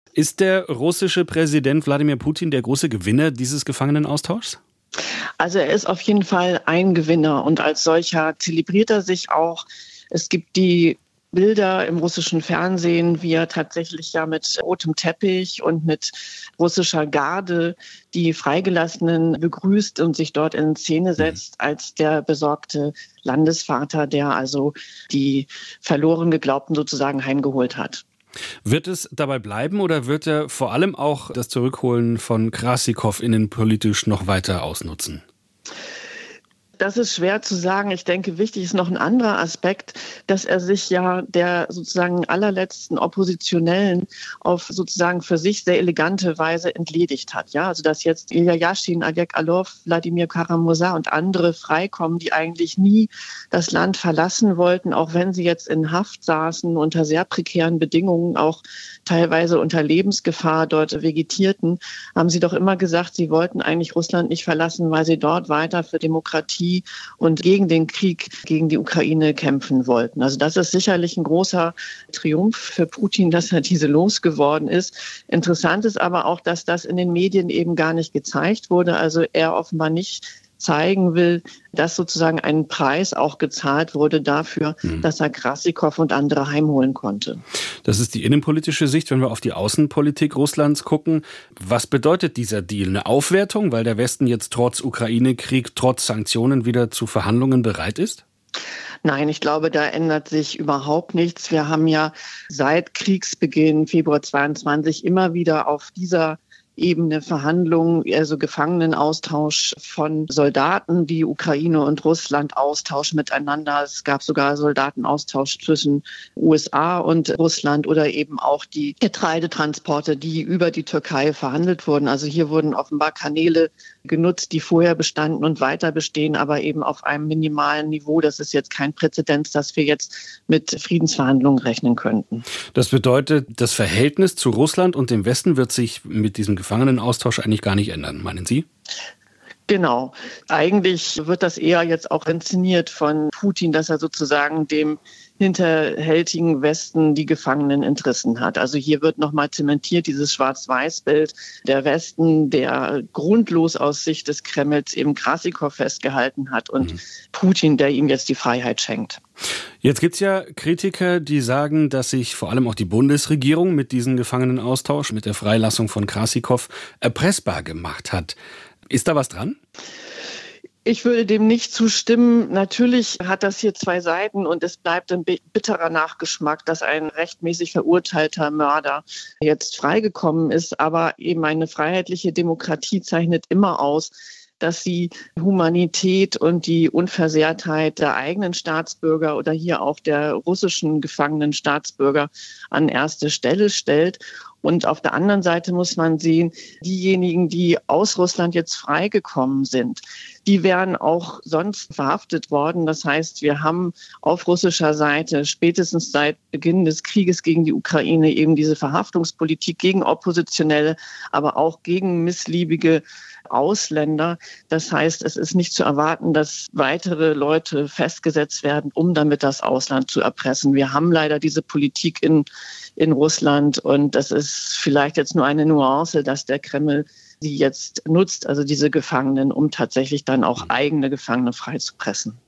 Ist der russische Präsident Wladimir Putin der große Gewinner dieses Gefangenenaustauschs? Also er ist auf jeden Fall ein Gewinner und als solcher zelebriert er sich auch. Es gibt die Bilder im russischen Fernsehen, wie er tatsächlich ja mit rotem Teppich und mit russischer Garde die Freigelassenen begrüßt und sich dort in Szene setzt als der besorgte Landesvater, der also die verloren geglaubten sozusagen heimgeholt hat. Wird es dabei bleiben oder wird er vor allem auch das Zurückholen von Krasikov innenpolitisch noch weiter ausnutzen? Das ist schwer zu sagen. Ich denke, wichtig ist noch ein anderer Aspekt, dass er sich ja der sozusagen allerletzten Oppositionellen auf sozusagen für sich sehr elegante Weise entledigt hat. Ja, also dass jetzt Ilja Jaschin, Oleg Orlov, Wladimir Kara-Murza und andere freikommen, die eigentlich nie das Land verlassen wollten, auch wenn sie jetzt in Haft saßen, unter sehr prekären Bedingungen, auch teilweise unter Lebensgefahr dort vegetierten, haben sie doch immer gesagt, sie wollten eigentlich Russland nicht verlassen, weil sie dort weiter für Demokratie und gegen den Krieg gegen die Ukraine kämpfen wollten. Also das ist sicherlich ein großer Triumph für Putin, dass er diese losgeworden ist. Interessant ist aber auch, dass das in den Medien eben gar nicht gezeigt wurde. Also er offenbar nicht zeigen will, dass sozusagen ein Preis auch gezahlt wurde dafür, dass er Krasikov und andere heimholen konnte. Das ist die innenpolitische Sicht. Wenn wir auf die Außenpolitik Russlands gucken, was bedeutet dieser Deal? Eine Aufwertung, weil der Westen jetzt trotz Ukraine-Krieg, trotz Sanktionen wieder zu Verhandlungen bereit ist? Nein, ich glaube, da ändert sich überhaupt nichts. Wir haben ja seit Kriegsbeginn Februar 22 immer wieder auf dieser Ebene Verhandlungen, also Gefangenenaustausch von Soldaten, die Ukraine und Russland austauschen miteinander. Es gab sogar Soldatenaustausch zwischen USA und Russland oder eben auch die Getreidetransporte, die über die Türkei verhandelt wurden. Also hier wurden offenbar Kanäle genutzt, die vorher bestanden und weiter bestehen, aber eben auf einem minimalen Niveau. Das ist jetzt kein Präzedenz, dass wir jetzt mit Friedensverhandlungen rechnen könnten. Das bedeutet, das Verhältnis zu Russland und dem Westen wird sich mit diesem Gefangenenaustausch eigentlich gar nicht ändern, meinen Sie? Genau. Eigentlich wird das eher jetzt auch inszeniert von Putin, dass er sozusagen dem hinterhältigen Westen die Gefangenen entrissen hat. Also hier wird nochmal zementiert dieses Schwarz-Weiß-Bild. Der Westen, der grundlos aus Sicht des Kremls eben Krasikov festgehalten hat und Putin, der ihm jetzt die Freiheit schenkt. Jetzt gibt's ja Kritiker, die sagen, dass sich vor allem auch die Bundesregierung mit diesem Gefangenenaustausch, mit der Freilassung von Krasikov erpressbar gemacht hat. Ist da was dran? Ich würde dem nicht zustimmen. Natürlich hat das hier zwei Seiten und es bleibt ein bitterer Nachgeschmack, dass ein rechtmäßig verurteilter Mörder jetzt freigekommen ist. Aber eben eine freiheitliche Demokratie zeichnet immer aus, dass sie Humanität und die Unversehrtheit der eigenen Staatsbürger oder hier auch der russischen gefangenen Staatsbürger an erste Stelle stellt. Und auf der anderen Seite muss man sehen, diejenigen, die aus Russland jetzt freigekommen sind, die wären auch sonst verhaftet worden. Das heißt, wir haben auf russischer Seite spätestens seit Beginn des Krieges gegen die Ukraine eben diese Verhaftungspolitik gegen Oppositionelle, aber auch gegen missliebige Ausländer. Das heißt, es ist nicht zu erwarten, dass weitere Leute festgesetzt werden, um damit das Ausland zu erpressen. Wir haben leider diese Politik in Russland und das ist vielleicht jetzt nur eine Nuance, dass der Kreml sie jetzt nutzt, also diese Gefangenen, um tatsächlich dann auch eigene Gefangene freizupressen.